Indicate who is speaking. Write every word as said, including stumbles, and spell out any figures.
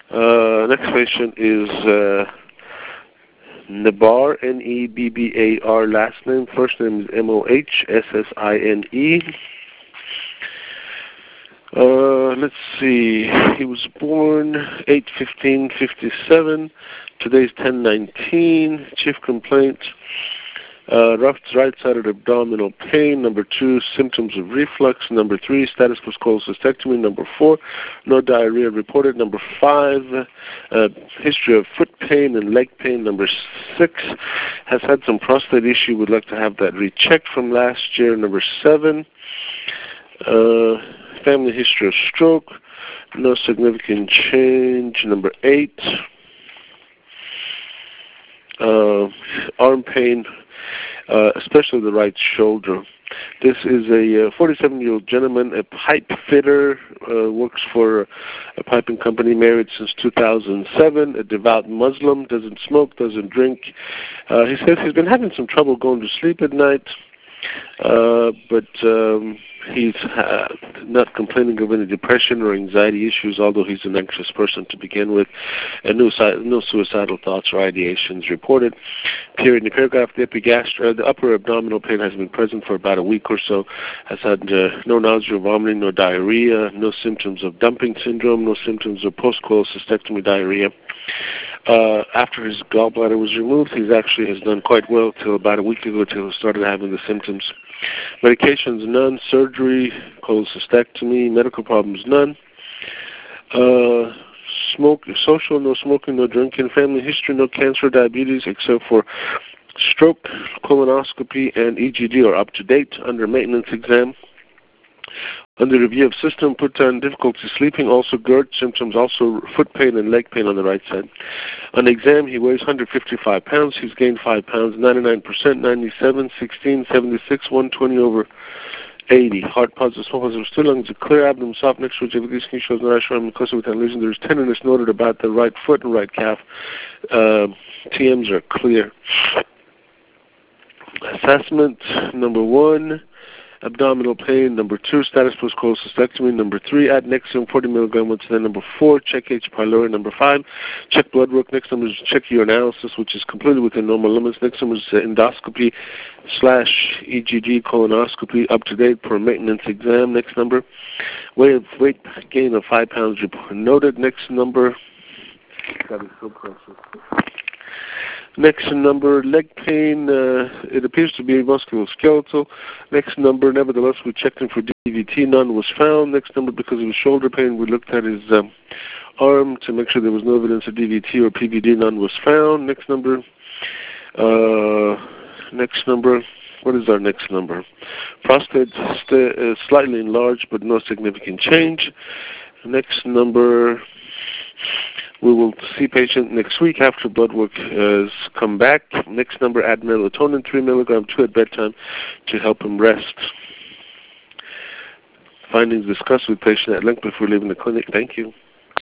Speaker 1: Uh, next patient is uh, Nebar, N E B B A R, last name. First name is M O H S S I N E. Uh, let's see. He was born eight fifteen fifty-seven. Today's ten nineteen. Chief complaint, uh, rough right-sided abdominal pain. Number two, symptoms of reflux. Number three, status post cholecystectomy. Number four, no diarrhea reported. Number five, uh, history of foot pain and leg pain. Number six, has had some prostate issue. Would like to have that rechecked from last year. Number seven, uh, family history of stroke. No significant change. Number eight, uh, arm pain, uh, especially the right shoulder. This is a forty-seven-year-old gentleman, a pipe fitter, uh, works for a piping company, married since two thousand seven, a devout Muslim, doesn't smoke, doesn't drink. Uh, he says he's been having some trouble going to sleep at night, uh, but um, he's uh, not complaining of any depression or anxiety issues, although he's an anxious person to begin with, and no, no suicidal thoughts or ideations reported. Period. In the paragraph, the epigastric, uh, the upper abdominal pain has been present for about a week or so, has had uh, no nausea, vomiting, no diarrhea, no symptoms of dumping syndrome, no symptoms of post-cholecystectomy diarrhea. Uh, after his gallbladder was removed, he actually has done quite well till about a week ago, till he started having the symptoms. Medications, none. Surgery, cholecystectomy. Medical problems, none. Uh, smoke, social, no smoking, no drinking. Family history, no cancer, diabetes, except for stroke, colonoscopy, and E G D are up to date. Under maintenance exam. Under review of system, put on difficulty sleeping, also GERD symptoms, also foot pain and leg pain on the right side. On exam, he weighs one hundred fifty-five pounds. He's gained five pounds, ninety-nine percent, ninety-seven, sixteen, seventy-six, one twenty over eighty. Heart positive, small positive, still lungs, a clear abdomen, soft next to each other. These skin shows no rash around mucosa without lesion. There's tenderness noted about the right foot and right calf. Uh, T Ms are clear. Assessment, number one, abdominal pain. Number two, status post cholecystectomy. Number three, adnexium forty milligram once a day. Number four, check H. pylori. Number five, check blood work. Next number is check urinalysis, which is completely within normal limits. Next number is uh, endoscopy slash E G D colonoscopy, up to date per maintenance exam. Next number, weight weight gain of five pounds noted. Next number, that is so precious. Next number, leg pain, uh, it appears to be musculoskeletal. Next number, nevertheless, we checked him for D V T, none was found. Next number, because of his shoulder pain, we looked at his um, arm to make sure there was no evidence of D V T or P V D, none was found. Next number, uh, next number, what is our next number? Prostate st- uh, slightly enlarged, but no significant change. Next number, we will see patient next week after blood work has come back. Next number, add melatonin, three milligram, two at bedtime to help him rest. Findings discussed with patient at length before leaving the clinic. Thank you.